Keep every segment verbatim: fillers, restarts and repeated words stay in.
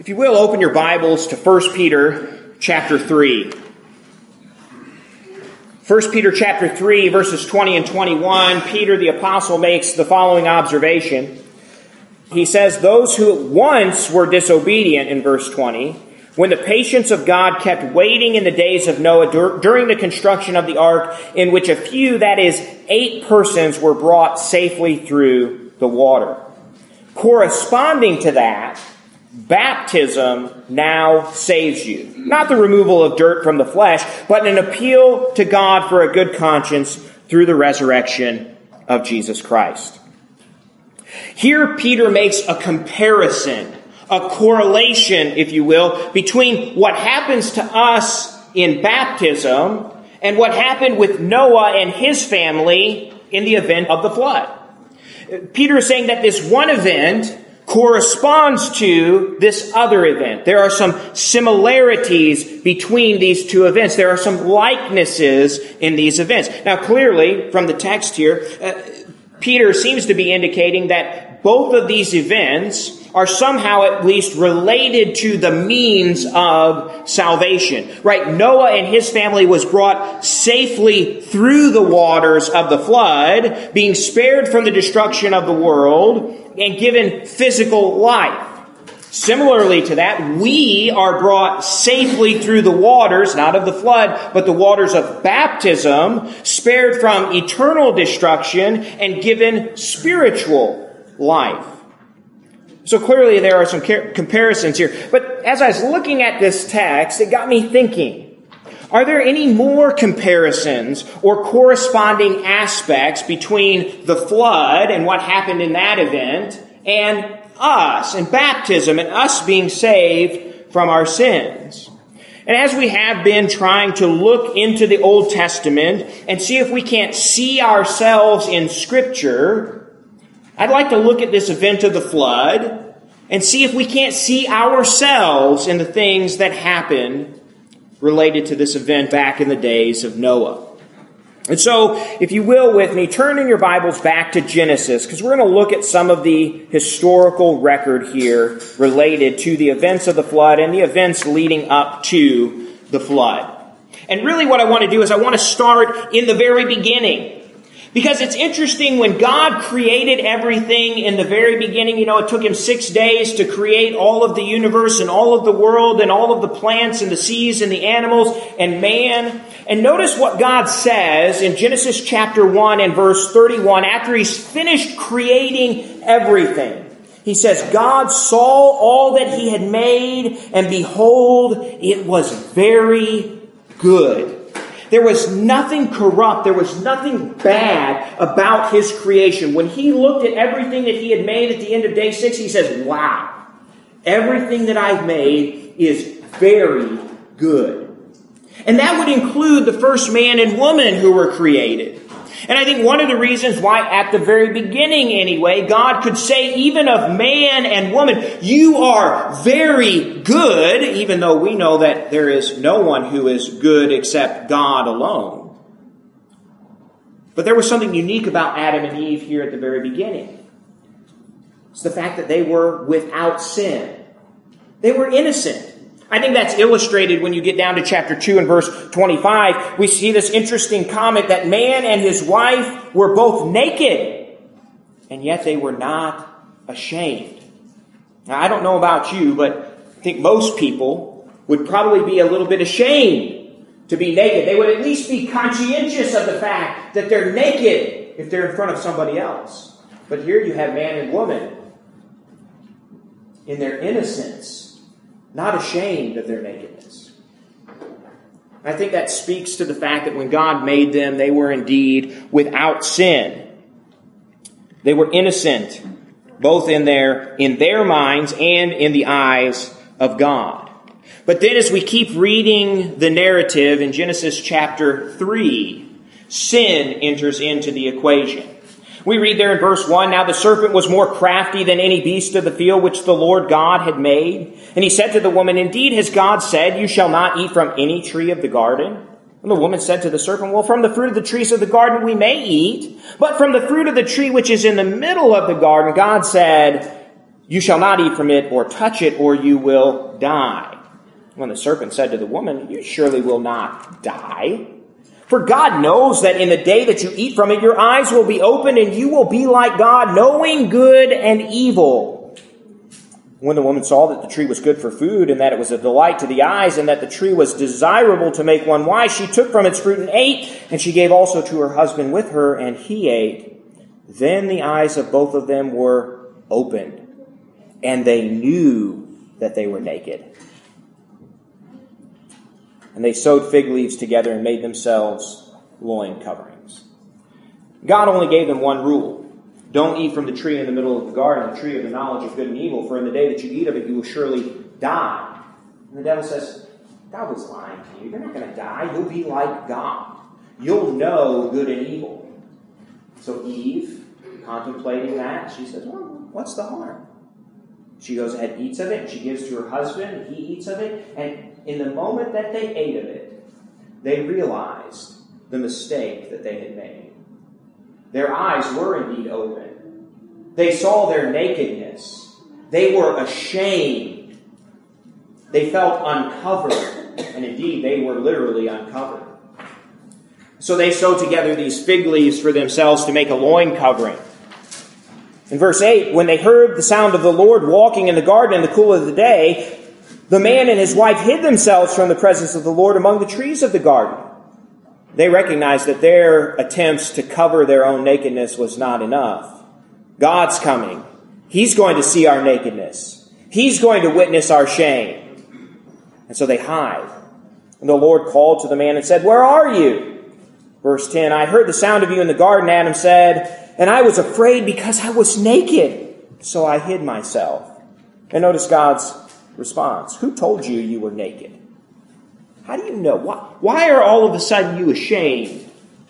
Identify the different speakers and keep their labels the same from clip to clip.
Speaker 1: If you will, open your Bibles to First Peter chapter three. First Peter chapter three, verses twenty and twenty-one, Peter the apostle makes the following observation. He says, those who once were disobedient, in verse twenty, when the patience of God kept waiting in the days of Noah dur- during the construction of the ark, in which a few, that is, eight persons, were brought safely through the water. Corresponding to that, baptism now saves you. Not the removal of dirt from the flesh, but an appeal to God for a good conscience through the resurrection of Jesus Christ. Here Peter makes a comparison, a correlation, if you will, between what happens to us in baptism and what happened with Noah and his family in the event of the flood. Peter is saying that this one event corresponds to this other event. There are some similarities between these two events. There are some likenesses in these events. Now, clearly, from the text here, uh, Peter seems to be indicating that both of these events are somehow at least related to the means of salvation. Right? Noah and his family was brought safely through the waters of the flood, being spared from the destruction of the world and given physical life. Similarly to that, we are brought safely through the waters, not of the flood, but the waters of baptism, spared from eternal destruction and given spiritual life. So clearly there are some comparisons here. But as I was looking at this text, it got me thinking, are there any more comparisons or corresponding aspects between the flood and what happened in that event and us and baptism and us being saved from our sins? And as we have been trying to look into the Old Testament and see if we can't see ourselves in Scripture, I'd like to look at this event of the flood and see if we can't see ourselves in the things that happened related to this event back in the days of Noah. And so, if you will with me, turn in your Bibles back to Genesis, because we're going to look at some of the historical record here related to the events of the flood and the events leading up to the flood. And really what I want to do is I want to start in the very beginning. Because it's interesting, when God created everything in the very beginning, you know, it took him six days to create all of the universe and all of the world and all of the plants and the seas and the animals and man. And notice what God says in Genesis chapter one and verse thirty-one, after he's finished creating everything. He says, God saw all that he had made, and behold, it was very good. There was nothing corrupt. There was nothing bad about his creation. When he looked at everything that he had made at the end of day six, he says, wow, everything that I've made is very good. And that would include the first man and woman who were created. And I think one of the reasons why at the very beginning anyway, God could say even of man and woman, you are very good, even though we know that there is no one who is good except God alone. But there was something unique about Adam and Eve here at the very beginning. It's the fact that they were without sin. They were innocent. I think that's illustrated when you get down to chapter two and verse twenty-five. We see this interesting comment that man and his wife were both naked, and yet they were not ashamed. Now, I don't know about you, but I think most people would probably be a little bit ashamed to be naked. They would at least be conscientious of the fact that they're naked if they're in front of somebody else. But here you have man and woman in their innocence, not ashamed of their nakedness. I think that speaks to the fact that when God made them, they were indeed without sin. They were innocent, both in their, in their minds and in the eyes of God. But then as we keep reading the narrative in Genesis chapter three, sin enters into the equation. We read there in verse one, now the serpent was more crafty than any beast of the field which the Lord God had made. And he said to the woman, indeed has God said, you shall not eat from any tree of the garden? And the woman said to the serpent, well, from the fruit of the trees of the garden we may eat, but from the fruit of the tree which is in the middle of the garden, God said, You shall not eat from it or touch it, or you will die. When the serpent said to the woman, You surely will not die. For God knows that in the day that you eat from it, your eyes will be opened, and you will be like God, knowing good and evil. When the woman saw that the tree was good for food, and that it was a delight to the eyes, and that the tree was desirable to make one wise, she took from its fruit and ate, and she gave also to her husband with her, and he ate. Then the eyes of both of them were opened, and they knew that they were naked. And they sewed fig leaves together and made themselves loin coverings. God only gave them one rule. Don't eat from the tree in the middle of the garden, the tree of the knowledge of good and evil, for in the day that you eat of it, you will surely die. And the devil says, God was lying to you. You're not going to die. You'll be like God. You'll know good and evil. So Eve, contemplating that, she says, well, what's the harm? She goes ahead and eats of it, and she gives to her husband, and he eats of it. And in the moment that they ate of it, they realized the mistake that they had made. Their eyes were indeed open. They saw their nakedness. They were ashamed. They felt uncovered. And indeed, they were literally uncovered. So they sewed together these fig leaves for themselves to make a loin covering. In verse eight, when they heard the sound of the Lord walking in the garden in the cool of the day, the man and his wife hid themselves from the presence of the Lord among the trees of the garden. They recognized that their attempts to cover their own nakedness was not enough. God's coming. He's going to see our nakedness. He's going to witness our shame. And so they hide. And the Lord called to the man and said, Where are you? Verse ten, I heard the sound of you in the garden, Adam said, and I was afraid because I was naked. So I hid myself. And notice God's response. Who told you you were naked? How do you know? Why, why are all of a sudden you ashamed?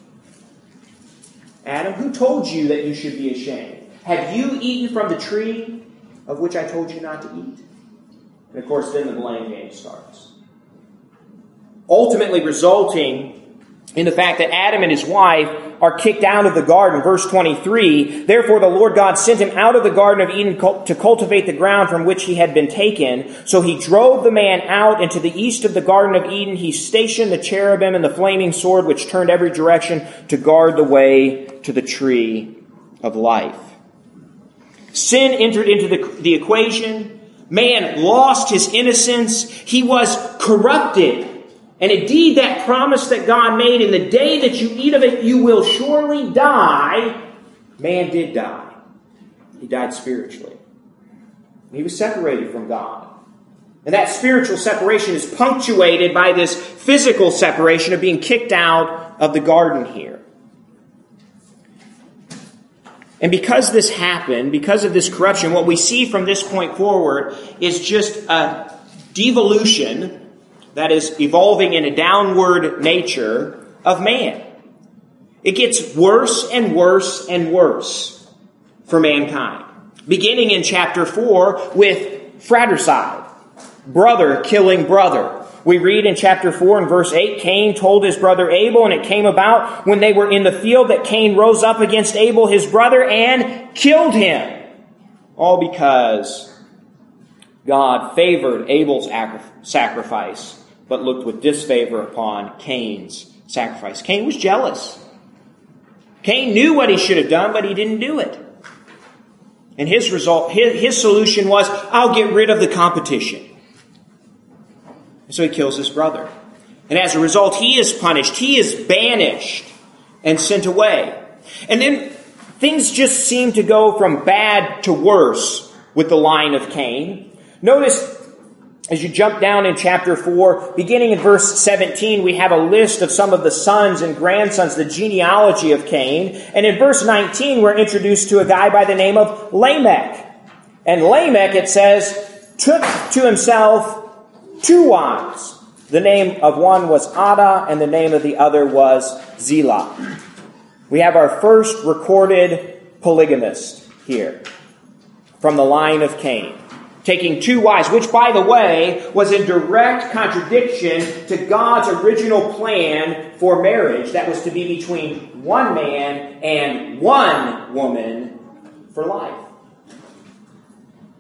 Speaker 1: Adam, who told you that you should be ashamed? Have you eaten from the tree of which I told you not to eat? And of course, then the blame game starts. Ultimately resulting in the fact that Adam and his wife are kicked out of the garden. Verse twenty-three, Therefore the Lord God sent him out of the Garden of Eden to cultivate the ground from which he had been taken. So he drove the man out, and to the east of the Garden of Eden he stationed the cherubim and the flaming sword which turned every direction to guard the way to the tree of life. Sin entered into the, the equation. Man lost his innocence. He was corrupted. And indeed, that promise that God made, in the day that you eat of it, you will surely die. Man did die. He died spiritually. He was separated from God. And that spiritual separation is punctuated by this physical separation of being kicked out of the garden here. And because this happened, because of this corruption, what we see from this point forward is just a devolution, that is, evolving in a downward nature of man. It gets worse and worse and worse for mankind. Beginning in chapter four with fratricide, brother killing brother. We read in chapter four and verse eight, Cain told his brother Abel, and it came about when they were in the field that Cain rose up against Abel his brother and killed him. All because God favored Abel's sacrifice, but looked with disfavor upon Cain's sacrifice. Cain was jealous. Cain knew what he should have done, but he didn't do it. And his result, his, his solution was, I'll get rid of the competition. And so he kills his brother. And as a result, he is punished. He is banished and sent away. And then things just seem to go from bad to worse with the line of Cain. Notice, as you jump down in chapter four, beginning in verse seventeen, we have a list of some of the sons and grandsons, the genealogy of Cain. And in verse nineteen, we're introduced to a guy by the name of Lamech. And Lamech, it says, took to himself two wives. The name of one was Adah, and the name of the other was Zillah. We have our first recorded polygamist here from the line of Cain, taking two wives, which, by the way, was in direct contradiction to God's original plan for marriage. That was to be between one man and one woman for life.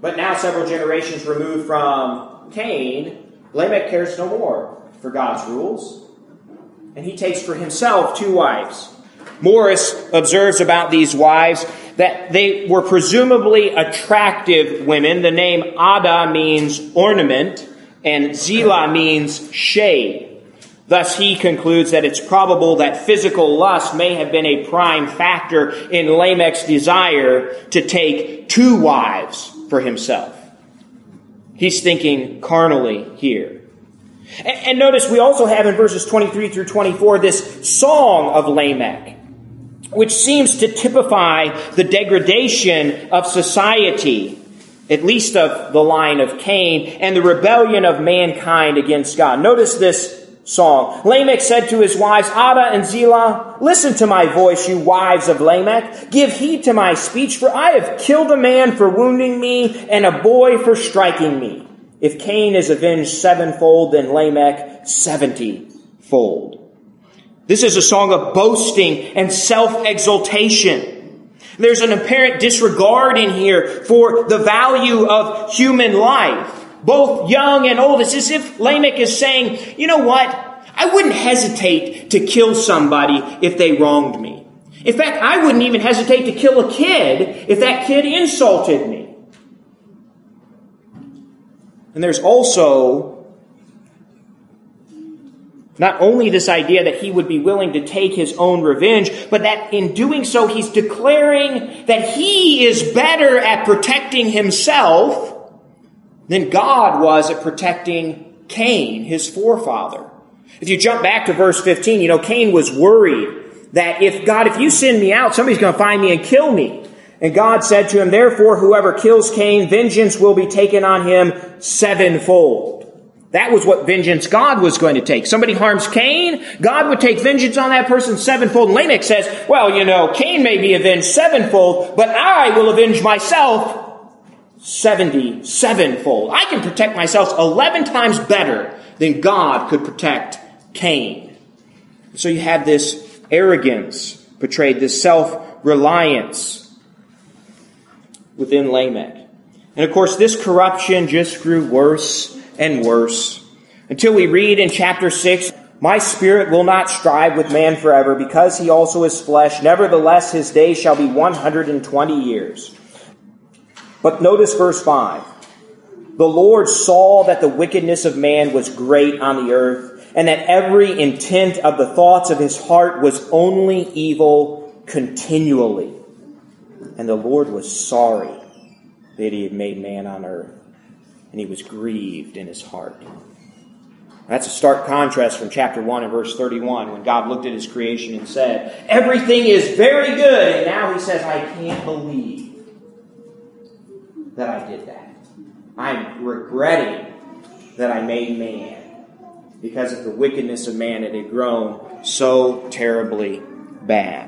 Speaker 1: But now, several generations removed from Cain, Lamech cares no more for God's rules, and he takes for himself two wives. Morris observes about these wives that they were presumably attractive women. The name Ada means ornament, and Zillah means shade. Thus, he concludes that it's probable that physical lust may have been a prime factor in Lamech's desire to take two wives for himself. He's thinking carnally here. And, and notice we also have in verses twenty-three through twenty-four this song of Lamech, which seems to typify the degradation of society, at least of the line of Cain, and the rebellion of mankind against God. Notice this song. Lamech said to his wives, Ada and Zillah, listen to my voice, you wives of Lamech. Give heed to my speech, for I have killed a man for wounding me, and a boy for striking me. If Cain is avenged sevenfold, then Lamech seventy-fold. This is a song of boasting and self-exaltation. There's an apparent disregard in here for the value of human life, both young and old. It's as if Lamech is saying, you know what? I wouldn't hesitate to kill somebody if they wronged me. In fact, I wouldn't even hesitate to kill a kid if that kid insulted me. And there's also not only this idea that he would be willing to take his own revenge, but that in doing so, he's declaring that he is better at protecting himself than God was at protecting Cain, his forefather. If you jump back to verse fifteen, you know, Cain was worried that if God, if you send me out, somebody's going to find me and kill me. And God said to him, therefore, whoever kills Cain, vengeance will be taken on him sevenfold. That was what vengeance God was going to take. Somebody harms Cain, God would take vengeance on that person sevenfold. And Lamech says, well, you know, Cain may be avenged sevenfold, but I will avenge myself seventy-sevenfold. I can protect myself eleven times better than God could protect Cain. So you have this arrogance portrayed, this self-reliance within Lamech. And of course, this corruption just grew worse and worse until we read in chapter six, my spirit will not strive with man forever, because he also is flesh. Nevertheless, his days shall be one hundred twenty years. But notice verse five. The Lord saw that the wickedness of man was great on the earth, and that every intent of the thoughts of his heart was only evil continually. And the Lord was sorry that he had made man on earth, and he was grieved in his heart. That's a stark contrast from chapter one and verse thirty-one, when God looked at his creation and said, everything is very good. And now he says, I can't believe that I did that. I'm regretting that I made man, because of the wickedness of man. It had grown so terribly bad.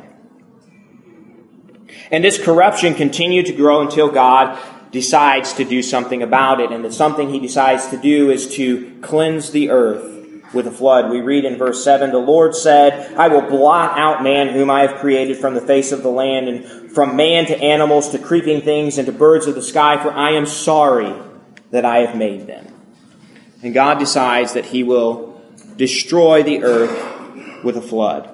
Speaker 1: And this corruption continued to grow until God decides to do something about it. And the something he decides to do is to cleanse the earth with a flood. We read in verse seven, the Lord said, I will blot out man whom I have created from the face of the land, and from man to animals to creeping things and to birds of the sky, for I am sorry that I have made them. And God decides that he will destroy the earth with a flood.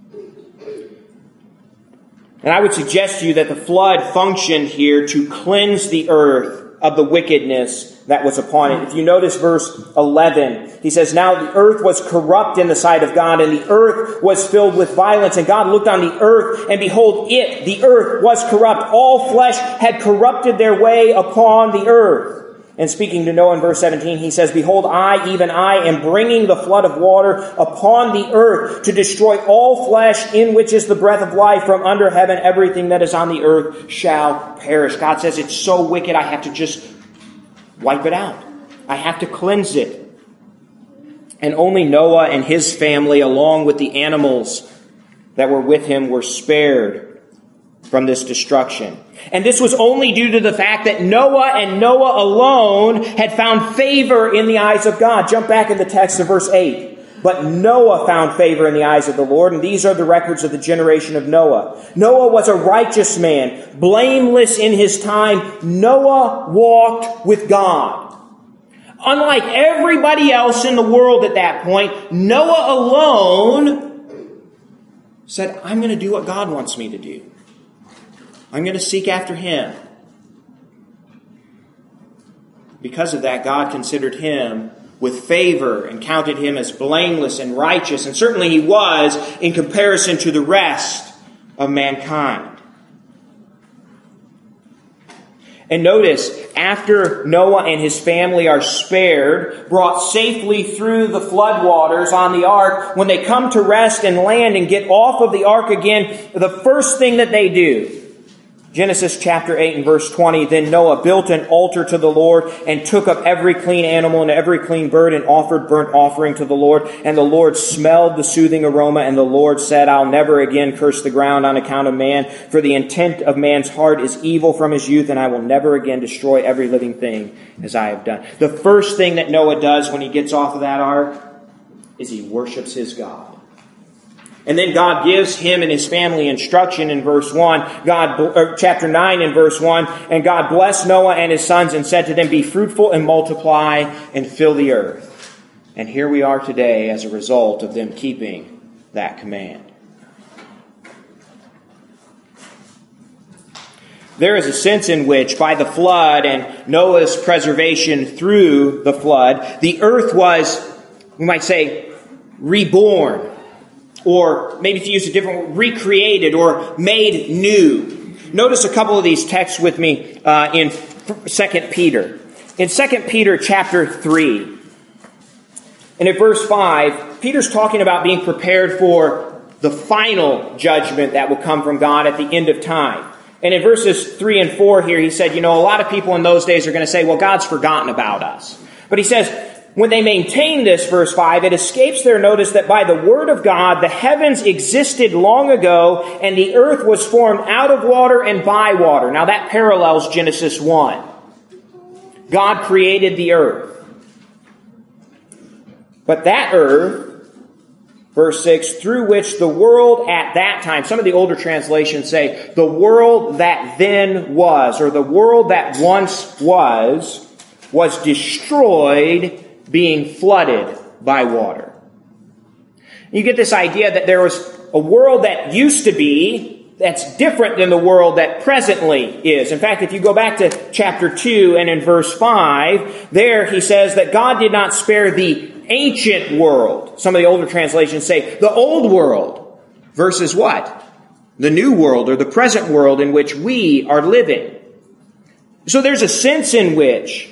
Speaker 1: And I would suggest to you that the flood functioned here to cleanse the earth of the wickedness that was upon it. If you notice verse eleven, he says, now the earth was corrupt in the sight of God, and the earth was filled with violence. And God looked on the earth, and behold, it, the earth, was corrupt. All flesh had corrupted their way upon the earth. And speaking to Noah in verse seventeen, he says, behold, I, even I, am bringing the flood of water upon the earth to destroy all flesh, in which is the breath of life. From under heaven, everything that is on the earth shall perish. God says, it's so wicked, I have to just wipe it out. I have to cleanse it. And only Noah and his family, along with the animals that were with him, were spared from this destruction. And this was only due to the fact that Noah and Noah alone had found favor in the eyes of God. Jump back in the text to verse eight. But Noah found favor in the eyes of the Lord, and these are the records of the generation of Noah. Noah was a righteous man, blameless in his time. Noah walked with God. Unlike everybody else in the world at that point, Noah alone said, I'm going to do what God wants me to do. I'm going to seek after Him. Because of that, God considered him with favor and counted him as blameless and righteous. And certainly he was in comparison to the rest of mankind. And notice, after Noah and his family are spared, brought safely through the floodwaters on the ark, when they come to rest and land and get off of the ark again, the first thing that they do, Genesis chapter eight and verse twenty, then Noah built an altar to the Lord and took up every clean animal and every clean bird and offered burnt offering to the Lord. And the Lord smelled the soothing aroma, and the Lord said, I'll never again curse the ground on account of man, for the intent of man's heart is evil from his youth, and I will never again destroy every living thing as I have done. The first thing that Noah does when he gets off of that ark is he worships his God. And then God gives him and his family instruction in verse one, God, or chapter nine in verse one, and God blessed Noah and his sons and said to them, be fruitful and multiply and fill the earth. And here we are today as a result of them keeping that command. There is a sense in which by the flood and Noah's preservation through the flood, the earth was, we might say, reborn. Or maybe to use a different word, recreated or made new. Notice a couple of these texts with me uh, in Second Peter. In Second Peter chapter three, and in verse five, Peter's talking about being prepared for the final judgment that will come from God at the end of time. And in verses three and four here, he said, you know, a lot of people in those days are going to say, well, God's forgotten about us. But he says, when they maintain this, verse five, it escapes their notice that by the word of God, the heavens existed long ago, and the earth was formed out of water and by water. Now that parallels Genesis one. God created the earth. But that earth, verse six, through which the world at that time, some of the older translations say, the world that then was, or the world that once was, was destroyed, being flooded by water. You get this idea that there was a world that used to be that's different than the world that presently is. In fact, if you go back to chapter two and in verse five, there he says that God did not spare the ancient world. Some of the older translations say the old world versus what? The new world or the present world in which we are living. So there's a sense in which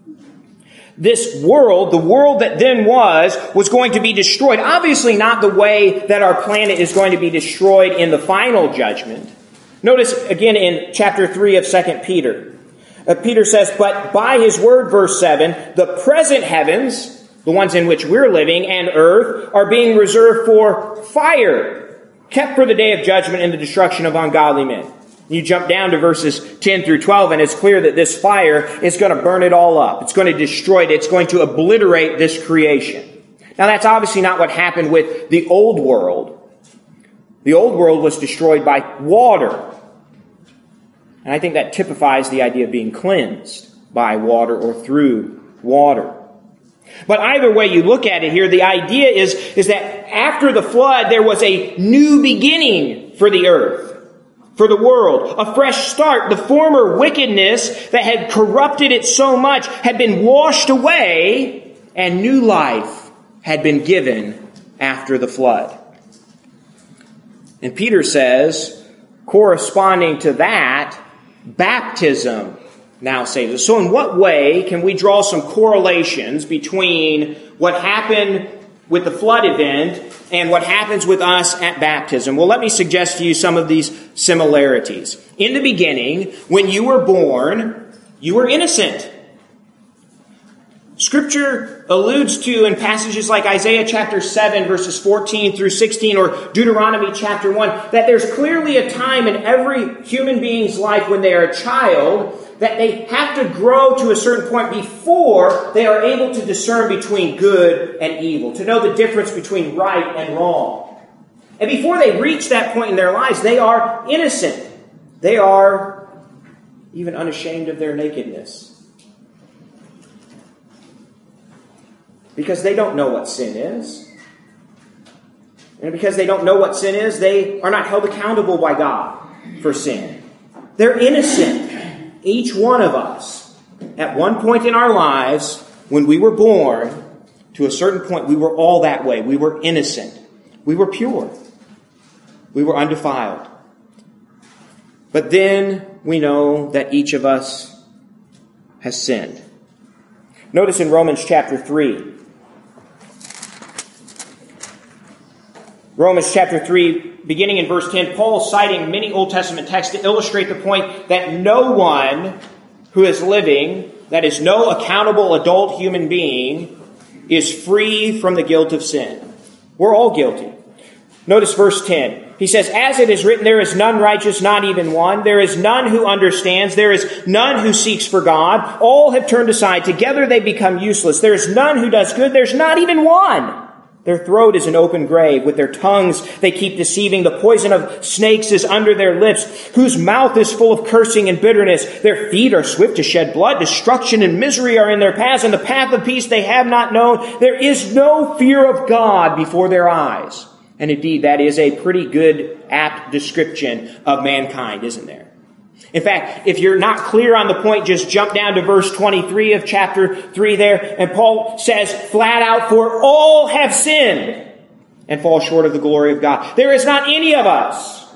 Speaker 1: this world, the world that then was, was going to be destroyed. Obviously not the way that our planet is going to be destroyed in the final judgment. Notice again in chapter three of Second Peter. Uh, Peter says, but by his word, verse seven, the present heavens, the ones in which we're living, and earth, are being reserved for fire, kept for the day of judgment and the destruction of ungodly men. You jump down to verses ten through twelve, and it's clear that this fire is going to burn it all up. It's going to destroy it. It's going to obliterate this creation. Now, that's obviously not what happened with the old world. The old world was destroyed by water. And I think that typifies the idea of being cleansed by water or through water. But either way you look at it here, the idea is, is that after the flood, there was a new beginning for the earth. For the world, a fresh start. The former wickedness that had corrupted it so much had been washed away, and new life had been given after the flood. And Peter says, corresponding to that, baptism now saves us. So in what way can we draw some correlations between what happened with the flood event and what happens with us at baptism? Well, let me suggest to you some of these similarities. In the beginning, when you were born, you were innocent. Scripture alludes to in passages like Isaiah chapter seven, verses fourteen through sixteen, or Deuteronomy chapter one, that there's clearly a time in every human being's life when they are a child that they have to grow to a certain point before they are able to discern between good and evil, to know the difference between right and wrong. And before they reach that point in their lives, they are innocent. They are even unashamed of their nakedness. Because they don't know what sin is. And because they don't know what sin is, they are not held accountable by God for sin. They're innocent. Each one of us, at one point in our lives, when we were born, to a certain point, we were all that way. We were innocent. We were pure. We were undefiled. But then we know that each of us has sinned. Notice in Romans chapter three. Romans chapter three, beginning in verse ten, Paul is citing many Old Testament texts to illustrate the point that no one who is living, that is no accountable adult human being, is free from the guilt of sin. We're all guilty. Notice verse ten. He says, as it is written, there is none righteous, not even one. There is none who understands. There is none who seeks for God. All have turned aside. Together they become useless. There is none who does good. There's not even one. Their throat is an open grave. With their tongues they keep deceiving. The poison of snakes is under their lips, whose mouth is full of cursing and bitterness. Their feet are swift to shed blood. Destruction and misery are in their paths, and the path of peace they have not known. There is no fear of God before their eyes. And indeed, that is a pretty good, apt description of mankind, isn't there? In fact, if you're not clear on the point, just jump down to verse twenty-three of chapter three there. And Paul says flat out, for all have sinned and fall short of the glory of God. There is not any of us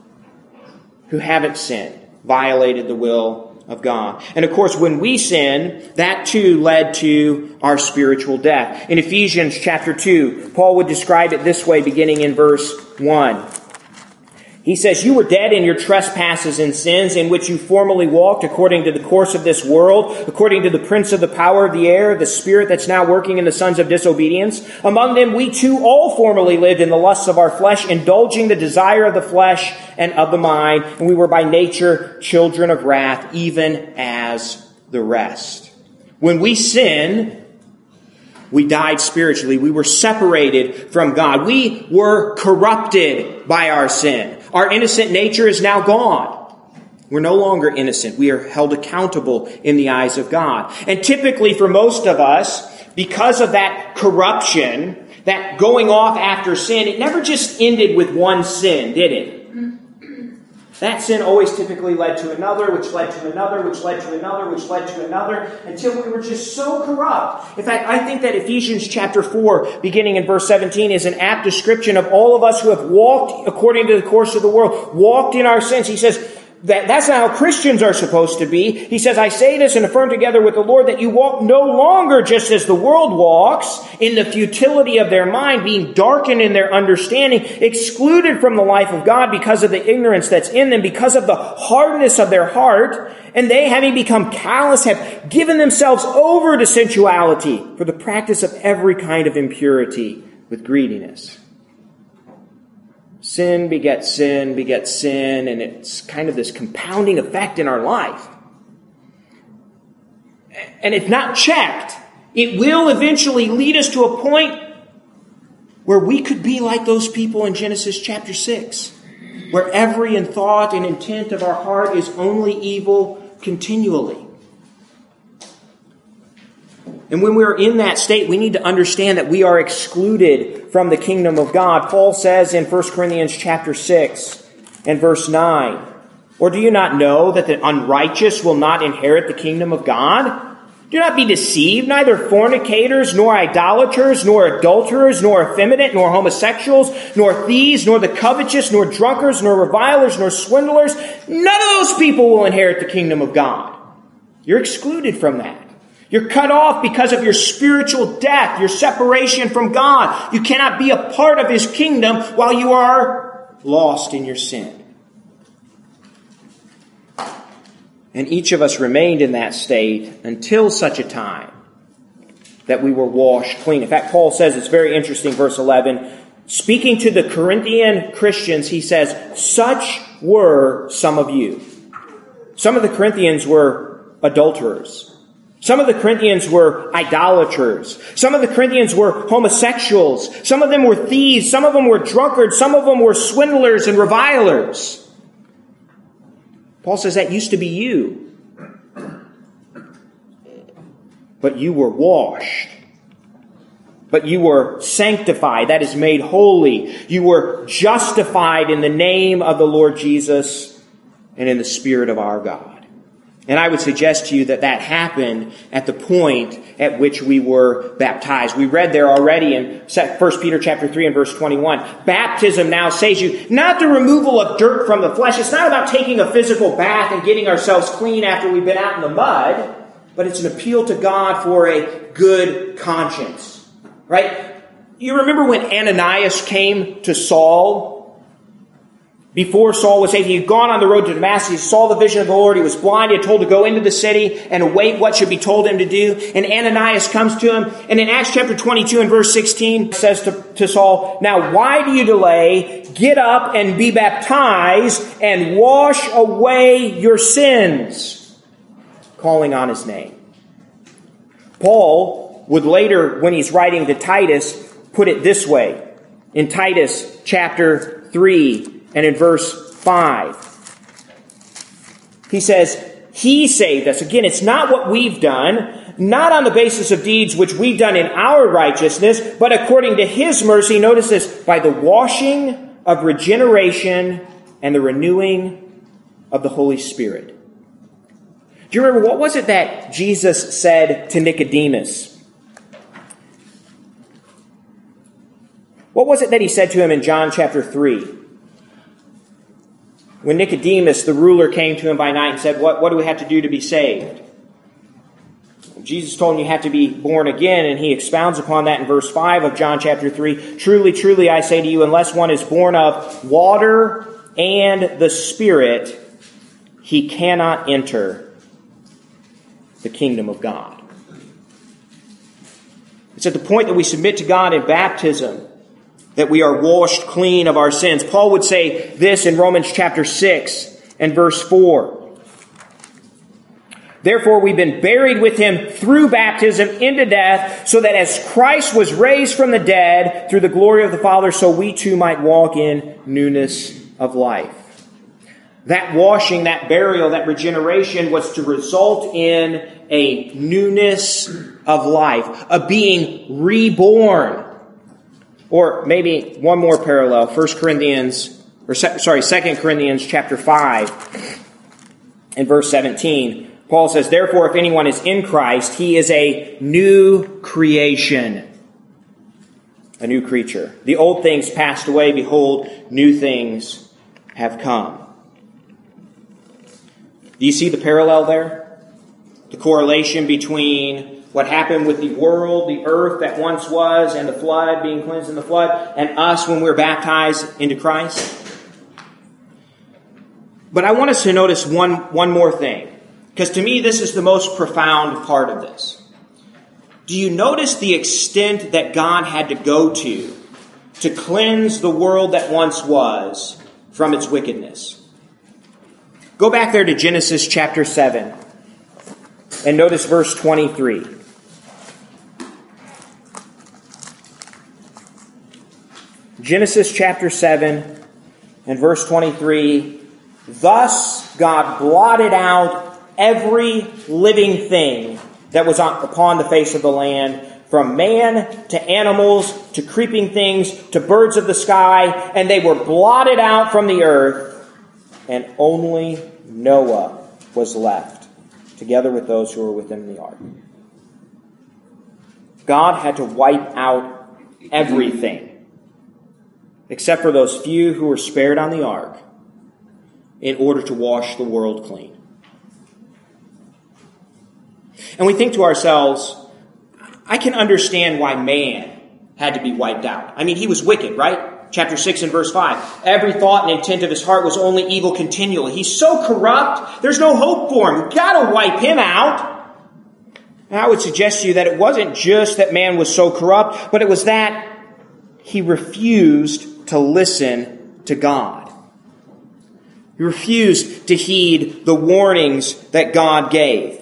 Speaker 1: who haven't sinned, violated the will of God. And of course, when we sin, that too led to our spiritual death. In Ephesians chapter two, Paul would describe it this way, beginning in verse one. He says, you were dead in your trespasses and sins in which you formerly walked according to the course of this world, according to the prince of the power of the air, the spirit that's now working in the sons of disobedience. Among them we too all formerly lived in the lusts of our flesh, indulging the desire of the flesh and of the mind, and we were by nature children of wrath, even as the rest. When we sin, we died spiritually. We were separated from God. We were corrupted by our sin. Our innocent nature is now gone. We're no longer innocent. We are held accountable in the eyes of God. And typically for most of us, because of that corruption, that going off after sin, it never just ended with one sin, did it? That sin always typically led to another, which led to another, which led to another, which led to another, until we were just so corrupt. In fact, I think that Ephesians chapter four, beginning in verse seventeen, is an apt description of all of us who have walked according to the course of the world, walked in our sins. He says, That, that's not how Christians are supposed to be. He says, I say this and affirm together with the Lord that you walk no longer just as the world walks, in the futility of their mind, being darkened in their understanding, excluded from the life of God because of the ignorance that's in them, because of the hardness of their heart, and they, having become callous, have given themselves over to sensuality for the practice of every kind of impurity with greediness. Sin begets sin, begets sin, and it's kind of this compounding effect in our life. And if not checked, it will eventually lead us to a point where we could be like those people in Genesis chapter six, where every thought and intent of our heart is only evil continually. And when we're in that state, we need to understand that we are excluded from the kingdom of God. Paul says in First Corinthians chapter six and verse nine, or do you not know that the unrighteous will not inherit the kingdom of God? Do not be deceived, neither fornicators, nor idolaters, nor adulterers, nor effeminate, nor homosexuals, nor thieves, nor the covetous, nor drunkards, nor revilers, nor swindlers. None of those people will inherit the kingdom of God. You're excluded from that. You're cut off because of your spiritual death, your separation from God. You cannot be a part of His kingdom while you are lost in your sin. And each of us remained in that state until such a time that we were washed clean. In fact, Paul says, it's very interesting, verse eleven, speaking to the Corinthian Christians, he says, such were some of you. Some of the Corinthians were adulterers. Some of the Corinthians were idolaters. Some of the Corinthians were homosexuals. Some of them were thieves. Some of them were drunkards. Some of them were swindlers and revilers. Paul says that used to be you. But you were washed. But you were sanctified. That is, made holy. You were justified in the name of the Lord Jesus and in the Spirit of our God. And I would suggest to you that that happened at the point at which we were baptized. We read there already in First Peter chapter three and verse twenty-one. Baptism now saves you, not the removal of dirt from the flesh. It's not about taking a physical bath and getting ourselves clean after we've been out in the mud, but it's an appeal to God for a good conscience. Right? You remember when Ananias came to Saul? Before Saul was saved, he had gone on the road to Damascus. He saw the vision of the Lord. He was blind. He had told to go into the city and await what should be told him to do. And Ananias comes to him. And in Acts chapter twenty-two and verse sixteen, it says to, to Saul, now why do you delay? Get up and be baptized and wash away your sins. Calling on his name. Paul would later, when he's writing to Titus, put it this way. In Titus chapter three, and in verse five, he says, he saved us. Again, it's not what we've done, not on the basis of deeds which we've done in our righteousness, but according to his mercy, notice this, by the washing of regeneration and the renewing of the Holy Spirit. Do you remember, what was it that Jesus said to Nicodemus? What was it that he said to him in John chapter three? When Nicodemus, the ruler, came to him by night and said, what, what do we have to do to be saved? Jesus told him you have to be born again, and he expounds upon that in verse five of John chapter three. Truly, truly, I say to you, unless one is born of water and the Spirit, he cannot enter the kingdom of God. It's at the point that we submit to God in baptism that we are washed clean of our sins. Paul would say this in Romans chapter six and verse four. Therefore, we've been buried with him through baptism into death, so that as Christ was raised from the dead through the glory of the Father, so we too might walk in newness of life. That washing, that burial, that regeneration was to result in a newness of life, a being reborn. Or maybe one more parallel, First Corinthians, or sorry, Second Corinthians chapter five and verse seventeen. Paul says, therefore, if anyone is in Christ, he is a new creation, a new creature. The old things passed away, behold, new things have come. Do you see the parallel there? The correlation between what happened with the world, the earth that once was, and the flood, being cleansed in the flood, and us when we're baptized into Christ. But I want us to notice one, one more thing, because to me this is the most profound part of this. Do you notice the extent that God had to go to to cleanse the world that once was from its wickedness? Go back there to Genesis chapter seven and notice verse twenty-three. Genesis chapter seven and verse twenty-three. Thus God blotted out every living thing that was on, upon the face of the land, from man to animals to creeping things to birds of the sky, and they were blotted out from the earth, and only Noah was left, together with those who were with him in the ark. God had to wipe out everything, except for those few who were spared on the ark, in order to wash the world clean. And we think to ourselves, I can understand why man had to be wiped out. I mean, he was wicked, right? Chapter six and verse five. Every thought and intent of his heart was only evil continually. He's so corrupt, there's no hope for him. You've got to wipe him out. And I would suggest to you that it wasn't just that man was so corrupt, but it was that he refused to listen to God. He refused to heed the warnings that God gave.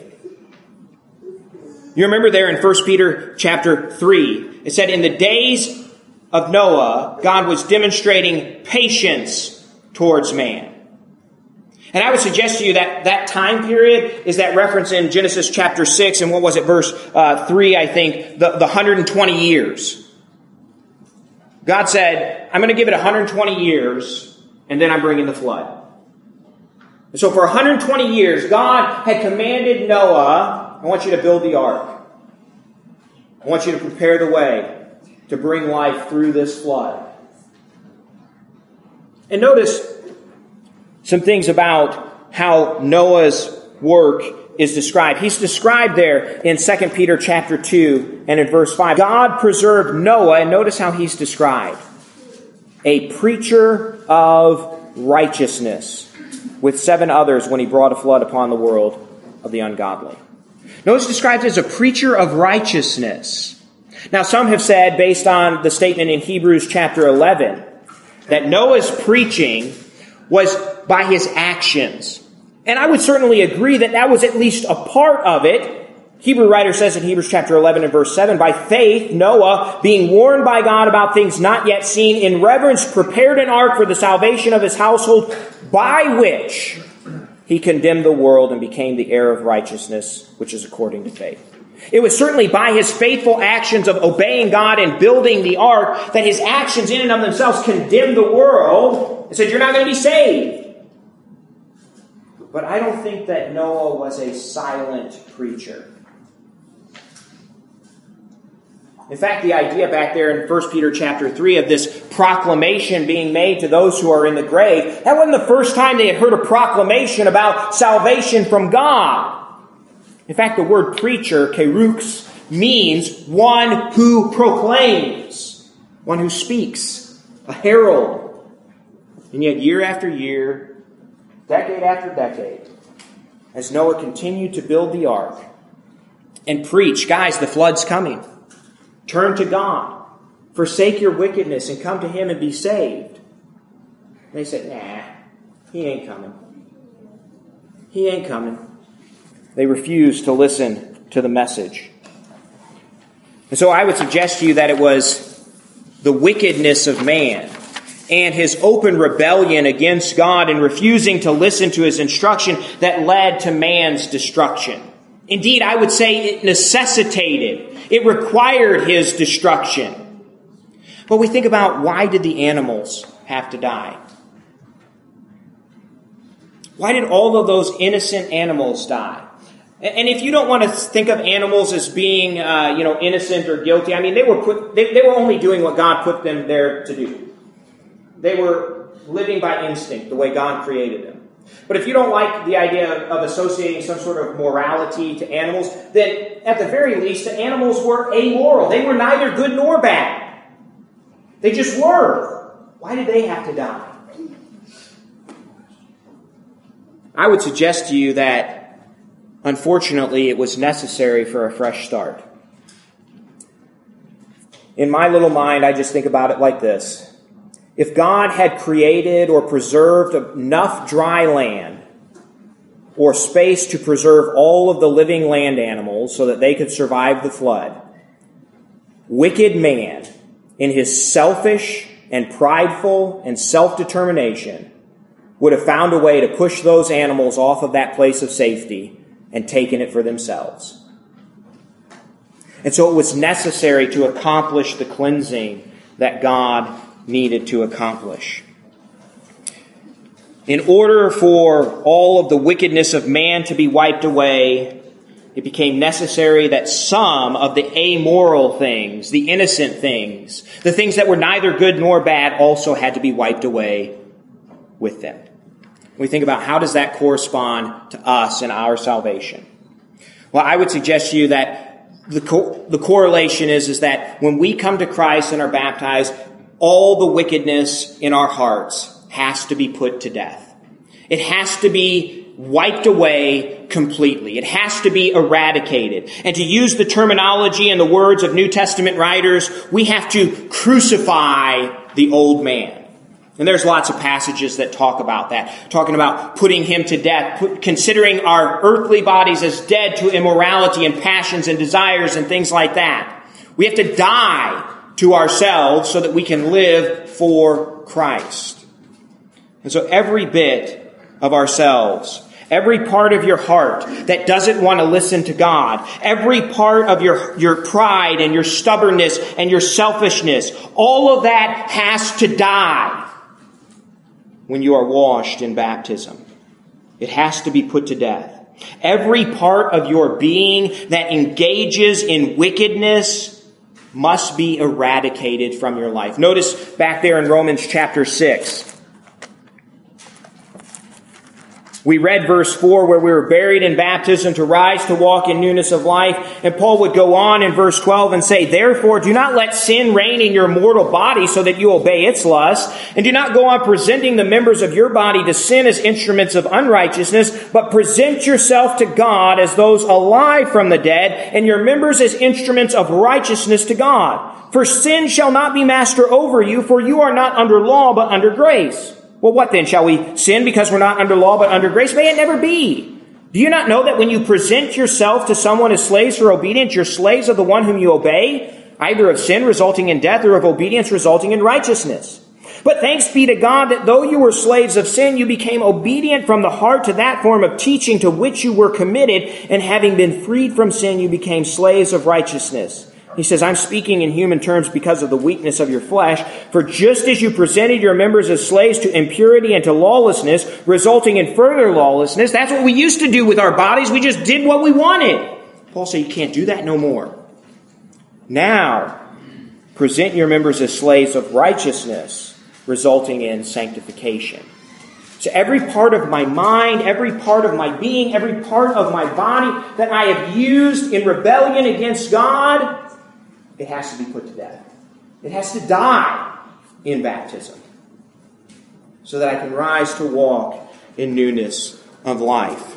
Speaker 1: You remember there in First Peter chapter three, it said, in the days of Noah, God was demonstrating patience towards man. And I would suggest to you that that time period is that reference in Genesis chapter six, and what was it, verse uh, three, I think, the, the one hundred twenty years. God said, I'm going to give it one hundred twenty years, and then I'm bringing the flood. And so for one hundred twenty years, God had commanded Noah, I want you to build the ark. I want you to prepare the way to bring life through this flood. And notice some things about how Noah's work is described. He's described there in Second Peter chapter two and in verse five. God preserved Noah, and notice how he's described. A preacher of righteousness with seven others when he brought a flood upon the world of the ungodly. Noah's described as a preacher of righteousness. Now some have said, based on the statement in Hebrews chapter eleven, that Noah's preaching was by his actions. And I would certainly agree that that was at least a part of it. Hebrew writer says in Hebrews chapter eleven and verse seven, by faith, Noah, being warned by God about things not yet seen, in reverence prepared an ark for the salvation of his household, by which he condemned the world and became the heir of righteousness, which is according to faith. It was certainly by his faithful actions of obeying God and building the ark that his actions in and of themselves condemned the world and said, you're not going to be saved. But I don't think that Noah was a silent preacher. In fact, the idea back there in First Peter chapter three of this proclamation being made to those who are in the grave, that wasn't the first time they had heard a proclamation about salvation from God. In fact, the word preacher, kerux, means one who proclaims, one who speaks, a herald. And yet year after year, decade after decade, as Noah continued to build the ark and preach, guys, the flood's coming. Turn to God. Forsake your wickedness and come to Him and be saved. And they said, nah, He ain't coming. He ain't coming. They refused to listen to the message. And so I would suggest to you that it was the wickedness of man and his open rebellion against God and refusing to listen to His instruction that led to man's destruction. Indeed, I would say it necessitated, it required his destruction. But we think about, why did the animals have to die? Why did all of those innocent animals die? And if you don't want to think of animals as being, uh, you know, innocent or guilty, I mean, they were put, they, they were only doing what God put them there to do. They were living by instinct, the way God created them. But if you don't like the idea of associating some sort of morality to animals, then at the very least, the animals were amoral. They were neither good nor bad. They just were. Why did they have to die? I would suggest to you that, unfortunately, it was necessary for a fresh start. In my little mind, I just think about it like this. If God had created or preserved enough dry land or space to preserve all of the living land animals so that they could survive the flood, wicked man, in his selfish and prideful and self-determination, would have found a way to push those animals off of that place of safety and taken it for themselves. And so it was necessary to accomplish the cleansing that God needed to accomplish. In order for all of the wickedness of man to be wiped away, it became necessary that some of the amoral things, the innocent things, the things that were neither good nor bad, also had to be wiped away with them. We think about, how does that correspond to us and our salvation? Well, I would suggest to you that the co- the correlation is, is that when we come to Christ and are baptized, all the wickedness in our hearts has to be put to death. It has to be wiped away completely. It has to be eradicated. And to use the terminology and the words of New Testament writers, we have to crucify the old man. And there's lots of passages that talk about that, talking about putting him to death, put, considering our earthly bodies as dead to immorality and passions and desires and things like that. We have to die to ourselves so that we can live for Christ. And so every bit of ourselves, every part of your heart that doesn't want to listen to God, every part of your, your pride and your stubbornness and your selfishness, all of that has to die when you are washed in baptism. It has to be put to death. Every part of your being that engages in wickedness must be eradicated from your life. Notice back there in Romans chapter six. We read verse four where we were buried in baptism to rise to walk in newness of life. And Paul would go on in verse twelve and say, "Therefore, do not let sin reign in your mortal body so that you obey its lusts. And do not go on presenting the members of your body to sin as instruments of unrighteousness, but present yourself to God as those alive from the dead, and your members as instruments of righteousness to God. For sin shall not be master over you, for you are not under law, but under grace." Well, what then? Shall we sin because we're not under law but under grace? May it never be. Do you not know that when you present yourself to someone as slaves for obedience, you're slaves of the one whom you obey, either of sin resulting in death or of obedience resulting in righteousness? But thanks be to God that though you were slaves of sin, you became obedient from the heart to that form of teaching to which you were committed, and having been freed from sin, you became slaves of righteousness. He says, I'm speaking in human terms because of the weakness of your flesh. For just as you presented your members as slaves to impurity and to lawlessness, resulting in further lawlessness, that's what we used to do with our bodies. We just did what we wanted. Paul said, you can't do that no more. Now, present your members as slaves of righteousness, resulting in sanctification. So every part of my mind, every part of my being, every part of my body that I have used in rebellion against God, it has to be put to death. It has to die in baptism so that I can rise to walk in newness of life.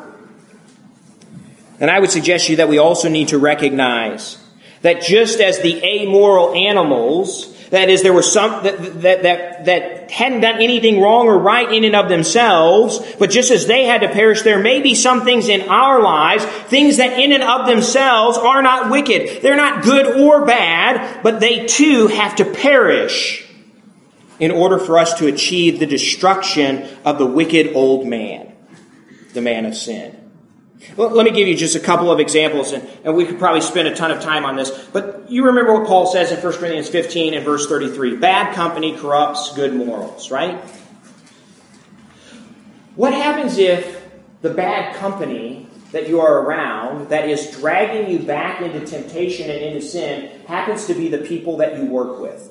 Speaker 1: And I would suggest to you that we also need to recognize that just as the amoral animals, that is, there were some that, that, that, that hadn't done anything wrong or right in and of themselves, but just as they had to perish, there may be some things in our lives, things that in and of themselves are not wicked. They're not good or bad, but they too have to perish in order for us to achieve the destruction of the wicked old man, the man of sin. Well, let me give you just a couple of examples, and, and we could probably spend a ton of time on this. But you remember what Paul says in First Corinthians fifteen and verse thirty-three. Bad company corrupts good morals, right? What happens if the bad company that you are around that is dragging you back into temptation and into sin happens to be the people that you work with?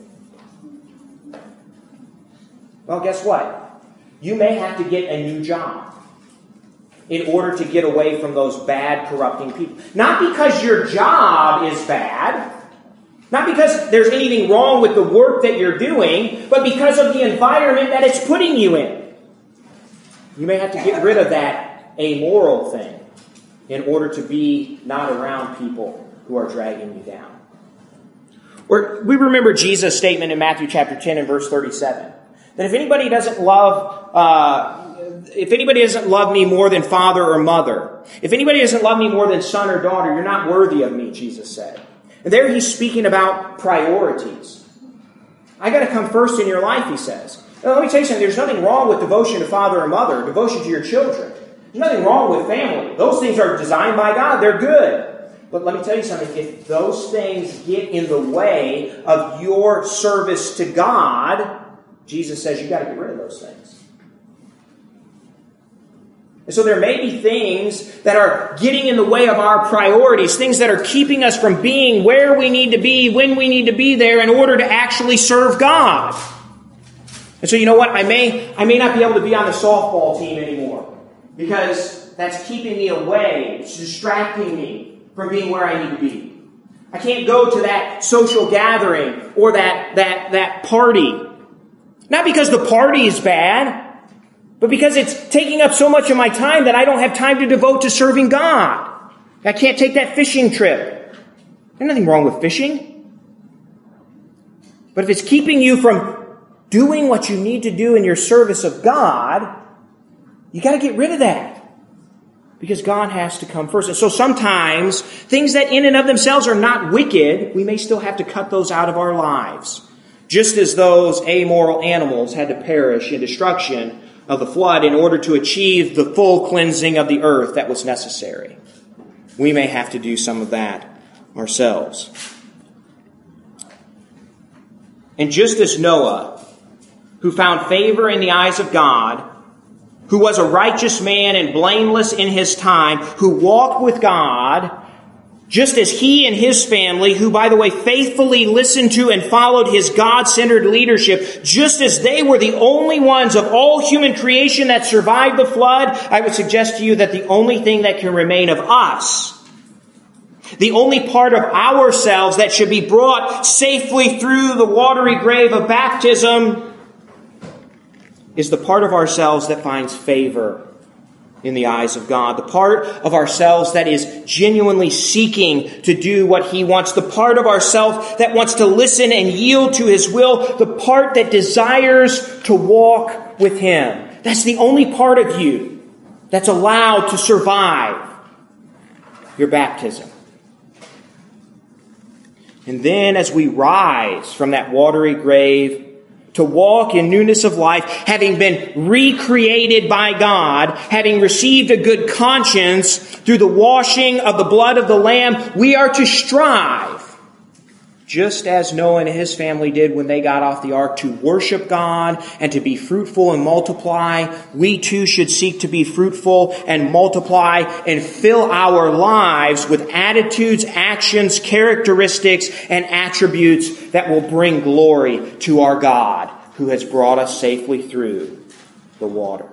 Speaker 1: Well, guess what? You may have to get a new job in order to get away from those bad, corrupting people. Not because your job is bad, not because there's anything wrong with the work that you're doing, but because of the environment that it's putting you in. You may have to get rid of that amoral thing in order to be not around people who are dragging you down. Or we remember Jesus' statement in Matthew chapter ten and verse thirty-seven, that if anybody doesn't love... Uh, If anybody doesn't love me more than father or mother, if anybody doesn't love me more than son or daughter, you're not worthy of me, Jesus said. And there he's speaking about priorities. I got to come first in your life, he says. Now, let me tell you something. There's nothing wrong with devotion to father or mother, devotion to your children. There's nothing wrong with family. Those things are designed by God. They're good. But let me tell you something. If those things get in the way of your service to God, Jesus says you've got to get rid of those things. And so there may be things that are getting in the way of our priorities, things that are keeping us from being where we need to be, when we need to be there in order to actually serve God. And so you know what? I may, I may not be able to be on the softball team anymore because that's keeping me away. It's distracting me from being where I need to be. I can't go to that social gathering or that, that, that party. Not because the party is bad, but because it's taking up so much of my time that I don't have time to devote to serving God. I can't take that fishing trip. There's nothing wrong with fishing. But if it's keeping you from doing what you need to do in your service of God, you got to get rid of that. Because God has to come first. And so sometimes things that in and of themselves are not wicked, we may still have to cut those out of our lives. Just as those amoral animals had to perish in destruction of the flood in order to achieve the full cleansing of the earth that was necessary. We may have to do some of that ourselves. And just as Noah, who found favor in the eyes of God, who was a righteous man and blameless in his time, who walked with God, just as he and his family, who, by the way, faithfully listened to and followed his God-centered leadership, just as they were the only ones of all human creation that survived the flood, I would suggest to you that the only thing that can remain of us, the only part of ourselves that should be brought safely through the watery grave of baptism, is the part of ourselves that finds favor in the eyes of God. The part of ourselves that is genuinely seeking to do what He wants. The part of ourselves that wants to listen and yield to His will. The part that desires to walk with Him. That's the only part of you that's allowed to survive your baptism. And then as we rise from that watery grave to walk in newness of life, having been recreated by God, having received a good conscience through the washing of the blood of the Lamb, we are to strive, just as Noah and his family did when they got off the ark, to worship God and to be fruitful and multiply. We too should seek to be fruitful and multiply and fill our lives with attitudes, actions, characteristics, and attributes that will bring glory to our God, who has brought us safely through the water.